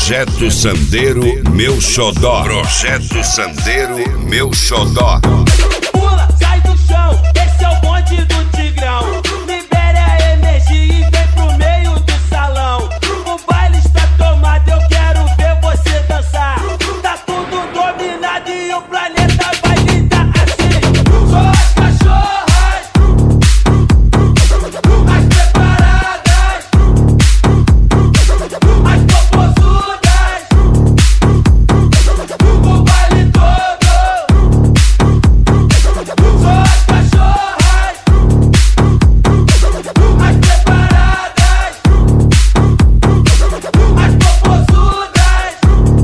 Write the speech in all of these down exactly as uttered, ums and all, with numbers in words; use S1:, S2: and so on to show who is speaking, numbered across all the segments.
S1: Projeto Sandeiro, meu xodó. Projeto Sandeiro, meu xodó.
S2: Pula, sai do chão, esse é o bonde do Tigrão. Libere a energia e vem pro meio do salão. O baile está tomado, eu quero ver você dançar. Tá tudo dominado e o planeta vai gritar assim. Só as cachorras, as preparadas, as popozudas, o baile todo. Só as cachorras, as preparadas, as popozudas,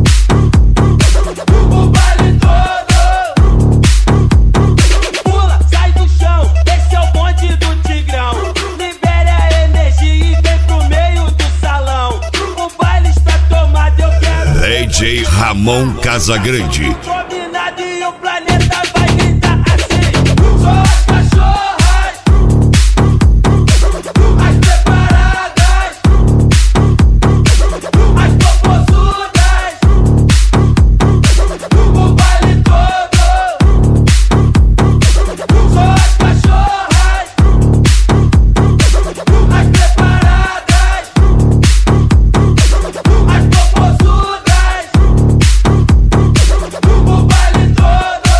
S2: o baile todo. Pula, sai do chão, esse é o bonde do Tigrão. Libere a energia e vem pro meio do salão. O baile está tomado, eu quero
S1: D J Ramon Casagrande.
S2: dominado e o planeta vai gritar assim. Só as cachorras, as preparadas, as popozudas, o baile todo. Só as cachorras, as preparadas, as popozudas, o baile todo.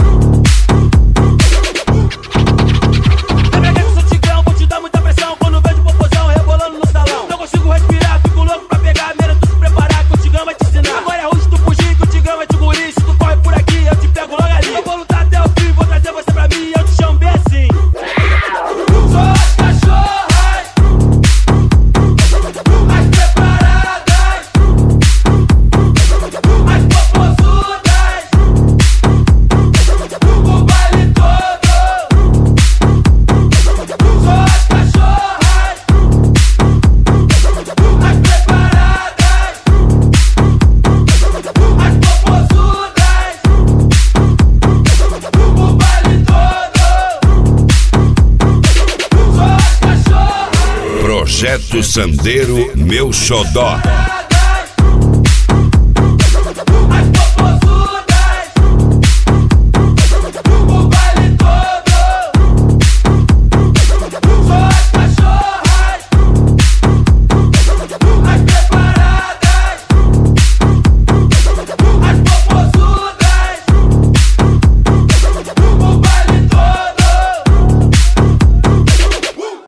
S2: Lembra que eu sou Tigrão, vou te dar muita pressão. Quando vejo popozão rebolando no salão, não consigo respirar, fico louco pra pegar a mira. Tu se preparar que o Tigrão vai te ensinar. Agora é ruim tu fugir, que o Tigrão vai te engolir. Se tu corre por aqui, eu te pego logo ali. Eu vou lutar até o fim, vou trazer você pra mim e eu te chamo bem assim. Só as cachorras, as preparadas, as popozudas, o baile todo. Só as cachorras, as preparadas, as popozudas, o baile todo. Só as cachorras.
S1: Projeto Sandeiro, meu xodó.